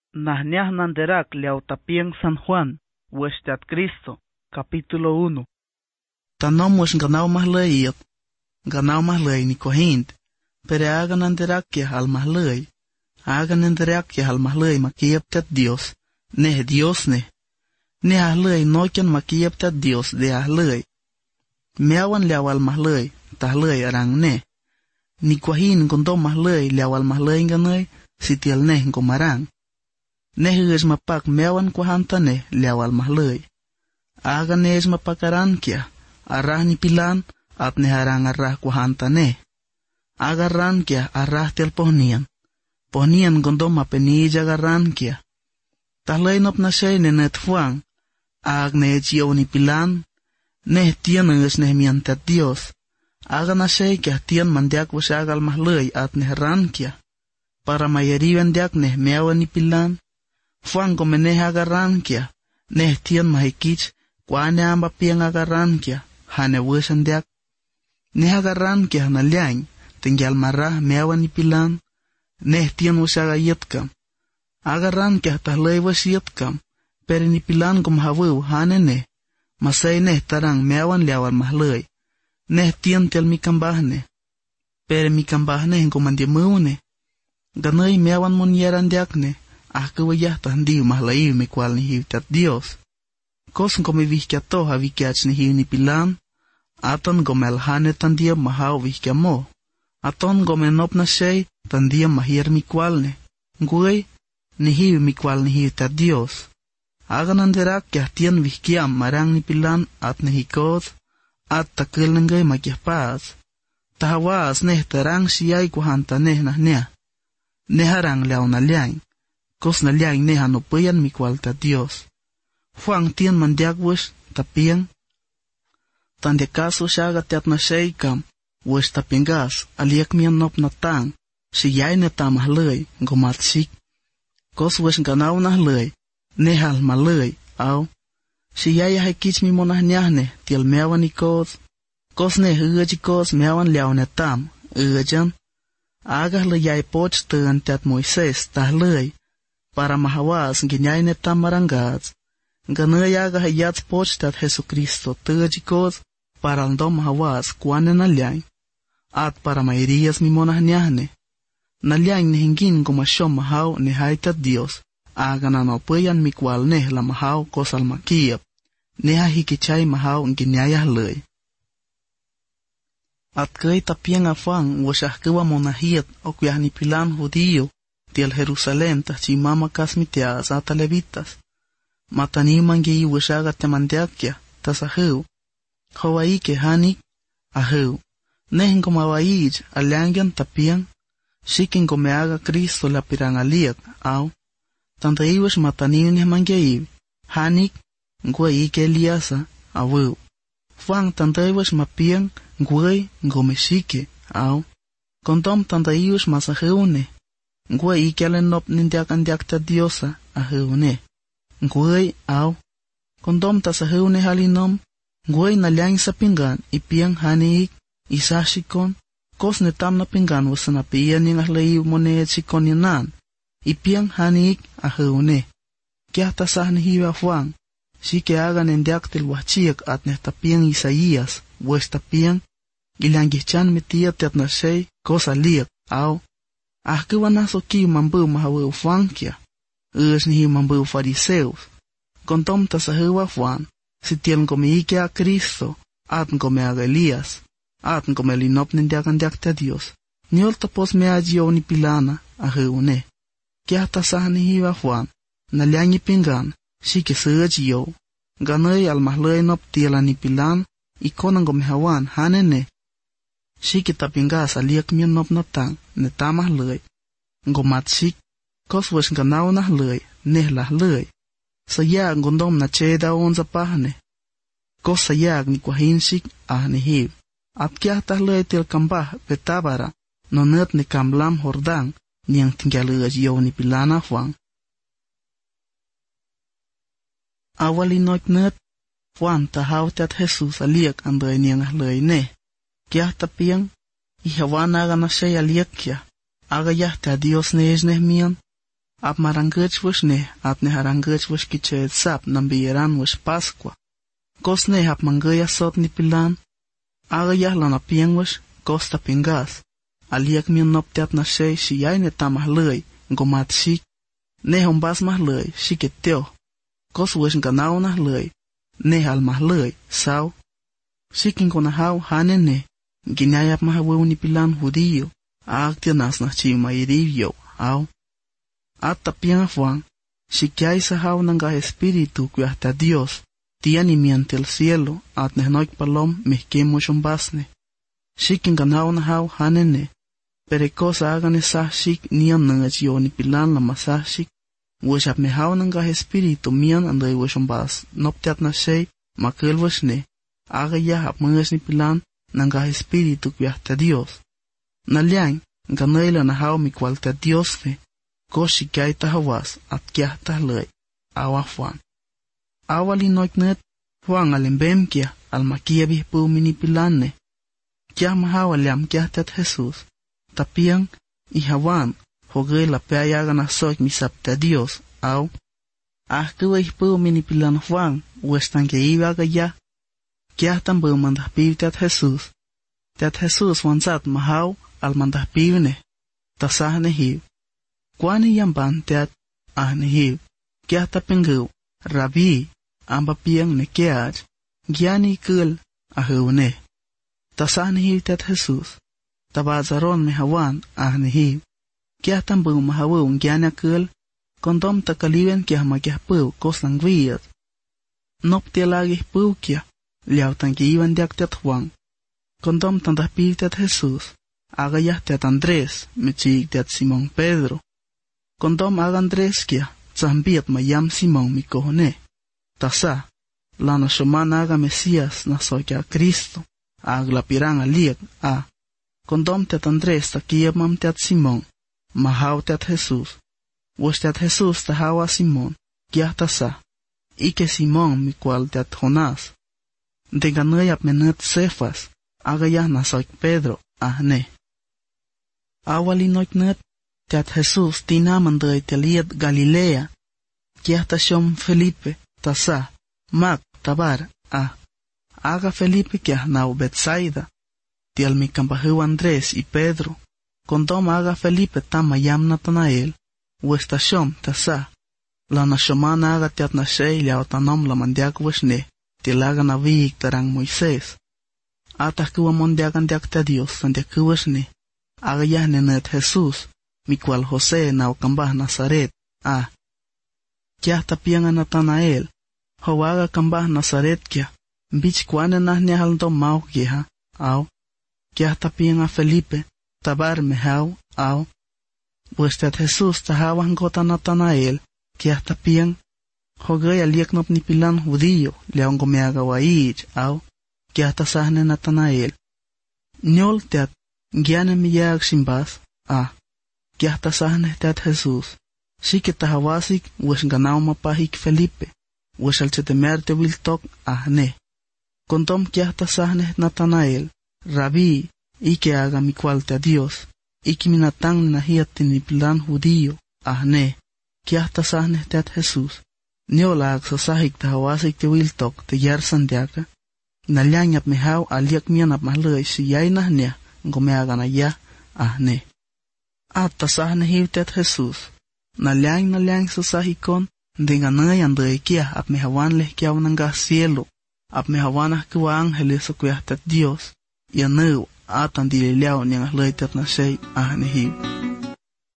Nahniah nanderak liautapien San Juan, Westat Cristo, capítulo 1. Tanomos ganau mahlei ni kohint, pero haga nanderak ya al mahlei. Haga nanderak ya al mahlei makieptet Dios, ne Dios ne. Ne ahlei nokian makieptet Dios de ahlei. Meawan liawal mahlei, tahlei arang ne. Ni kohin gondo mahlei liawal mahlei ganai, sitial ne gomarang. Nehes mapak meawan kuhanta ne liawal mahlei. Aga nes mapakaran kia, arah ni pilan, at neharang arah kuhanta ne. Aga ran kia arah tel pohnian. Pohnian gondo mapenija garan kia. Tahlei nop na shay ne net fuang. Ag ne jio ni pilan. Neh tian nges neh miantet Dios. Aga na shay kia tian mandiak wasagal mahlei at neharan kia. Para mayariwan diak neh meawan ni pilan. Fuang ko meneh agaran kia, neh tian mahikich, kuane amba piang agaran kia, hane wesan diak. Neh agaran kia na liang, tinggal marah meawan ipilan, neh tian wasaga yetkam. Agaran kia tahlei was yetkam, pero nipilan kum hawu hane neh, masay neh tarang meawan liawal mahlei, neh tian tel mikambah neh, pero mikambah neh kumandimu neh, ganay meawan munyeran diak neh. Ahkawayah tahdiw mahlaiw me kwal ni hiwtat Dios. Kos ngome vihkia toha vikiach ni hiw ni pilan, aton gomel hane tandiam mahaw vihkia mo. Aton gome nop na shay tandiam mahir mi kwal ne. Nguay, ni hiw mi kwal ni hiwtat Dios. Aga nanderak kya tian vihkiam marang ni pilan at ni hikod, at takil nangay magyahpaas. Tahawaas neh tarang siyay kuhanta neh nah niya. Neharang liaw na liang. Kos na liang ne hanopayan mi kwalta Dios. Fuang tian mandiak wes tapiang. Tandiakaso siya gatiat na siya ikam, wes tapiangas, aliak miyan nop na tang, siyay na tamahlay, gumatsik. Kos wes ganaw na hlay, nehal malay, aw. Siyay hakich mi monah niyahne, tiel meawan ikod. Kos ne hujikos meawan liaw na tam, ujan. Agah layay poch tuan tiat Moises tahlay. Para mahawas ginyay netam marangats, ganaya gahayats pochtat Jesucristo tujikos para andom mahawas kuane nalyang, at para mairias mimonah niyahne. Nalyang nehingin kumashom mahaw nehaitat Dios, aga nanopayan mikwal neh la mahaw kosal makiyap, neha hikichay mahaw ginyayah lay. At kay tapiang afang wasahkawa monahiyat o kuyah ni pilan judío, tiel Jerusalem tachimama kasmitias ata levitas. Mataniman gi iwasaga temandiakya tasahew. Hawai ke hanik ahew. Nehen kumawaiij alyangyan tapiang. Shikin kumeaga Cristo la pirangaliak aw. Tanta iwas mataniman mangyaib. Hanik nguay ke Eliasa awew. Fang tanta iwas mapiang nguay ngomesike aw. Kontom tanta iwas masahewne. Nguay ikialen nop nindiak andiakta Diosa aheune. Nguay aw. Kondom tasaheune halinom. Nguay nalyang sa pinggan ipiang haniik isashikon. Kos netam na pinggan wasa napiyan yung ahlayiw mo ne sikon yanan. Ipiang haniik aheune. Kya tasah nihiwa fuang. Sike aga nindiak tilwachiak at netapiang Isaías. Wes tapiang. Ilanggichan mitiyat at nasay kos aliak aw. Ahkawa naso ki mambu mahawu fangkia. Nihi mambu fariseus. Kontom tasahewa fuan. Sitiel ngomeiike a Cristo. At ngomeaga Elias. At ngomelinop nindiakan diakta Dios. Niol tapos meajiyo ni pilana aheune. Kya tasah nihiwa fuan. Nalyangi pinggan. Sike seajiyo. Ganay almahlay nop tiela ni pilan. Ikon ngomehawan hanene. Sike tapingas aliak miyan nop natang. Netamah lay. Ngomatsik. Kos wes ganaw nah lay. Nehlah lay. Sayag ngondom na cheda onza pahne. Kos sayag ni kwahinsik ahnehiv. At kya tah lay til kambah betabara. Nonet ni kamlam hordang. Niyang tinggalag yaw ni pilana fuang. Awalinoik net. Fuan tahawtat Jesus aliak anday niyang ahlay ne. Kya tapiang. Ihawana aga na siya aliak kya. Aga yahta Dios ne esneh miyan. ap marangach wish ne ap ne harangach wish kichet sap nambiyeran wish Pascua. Kos ne ap mangaya sot ni pilan. Aga yahlan apiang wish kos tapingas. Aliak mian noptiat na shay shiyay ne tamah lay gomat shik. Ne hombas mah lay shiketeo. Kos wish ganaw nah lay. Ne hal mah lay saw. Shikin konahaw hanen ne. Ginayap mahawaw ni pilan Judío. Agtianas na chimayirivyo aw. At tapiang afuang. Shikyay sahaw nanga espiritu kuyahta Dios. Tiyan imiante el cielo at nehnoik palom mihkemo shombasne. Shikin ganaw nahaw hanene. Perekos agane sah shik niyan nangach yo ni pilan la masah shik. Wishap mehaw nanga espiritu miyan anday wishombas. Noptiat na shay makil wishne. Aga yahap mangas ni pilan nanga espiritu kuyahta Dios. Nalyang ganayla nahaw mikwalta Dios ne. Ko shikay tahawas at kiyahta lay. Awafuan. Awali noiknet, huang alimbem kia, almakiyabih po minipilane. Kia mahawaliam kia tat Jesus. Tapiang, ihawan, hogay la peayaga na soik misapta Dios, aw. Ahkuway po minipilan huang, westan ke iwaga ya. Kia tambo mandahpiv tat Jesus. Tat Jesus wansat mahaw, almandahpivne. Tasah nehiv. Kwani yamban tat, nehiv. Kia tapingaw, Rabi. Amba piang ne keaj, giani kul ahune. Tasah nehiv tat Jesus. Tabazaron me hawan nehiv. Kia tambu mahawu giana kul, kondom takaliwen kia makiah pau kos langwiyat. Nop tialagih pau kia, liaw tangki iwan diak tat huang. Kondom tandah piv tat Jesus. Agayah tat Andres, mechig tat Simon Pedro. Kondom aga Andres kia, zambiat mayam Simon mikohone. Tasa, lana shoman aga Mesias na soya Cristo, agla pirang aliak, kondom tet Andres takiyab mam tet Simon, mahaw tet Jesus. Wos tet Jesus tahawa Simon, kiyah tasa, ike Simon mikwal tet Jonas. Deganayap menet Cefas, agayah na soy Pedro, ne. Awali noiknet, tet Jesus tinamanday teliat Galilea, kiyah tasyom Felipe, Tasa, Mac, Tabar, Aga Felipe kia nau Betsaida. Tial mi campahu Andrés y Pedro. Kondom aga Felipe tamayam Natanael. Westashom, Tasa. La nashoman aga tiat na shey liao tanom la mandiak wishne. Tilaga na viik tarang Moisés. Atah kuwa mondiagan diak ta Dios sandiak wishne. Aga yahnenet Jesus. Mikwal José nau kambah Nazaret, Kia tapianga Natanael, hawaga kambah Nazaret kia, bich kwane nahne haldo mau kia, kia tapianga Felipe, tabar mehau, Westat Jesus tahawan gota Natanael, kia tapiang, hogay aliaknop ni pilan Judío, leong gomeaga waij, kia tasahne Natanael. Nyol teat, giane miyag simbas, kia tasahne teat Jesus. Shike tahawasik, wes ganaw mapahik Felipe, wes alchetemerte wiltok, ne. Kondom kia tasahne Natanael, Rabi, ike aga mikwalta Dios, iki minatang nahiyat tinipilan Judío, ne. Kia tasahne teat Jesus. Niola agsasahik tahawasik te wiltok te yar sandiaka. Nalyanyap mehaw aliak mianap mahlay siyay nahnya, ngomeaga na ya, ne. At tasahne hiw teat Jesus. Nalyang sasahikon, denganay anday kia ap mehawan leh kiaw nangga cielo, ap mehawanah kuwa angeles o kuyahtat Dios, yanaw atan dililiaw niyang ahlay tat na shay nehiw.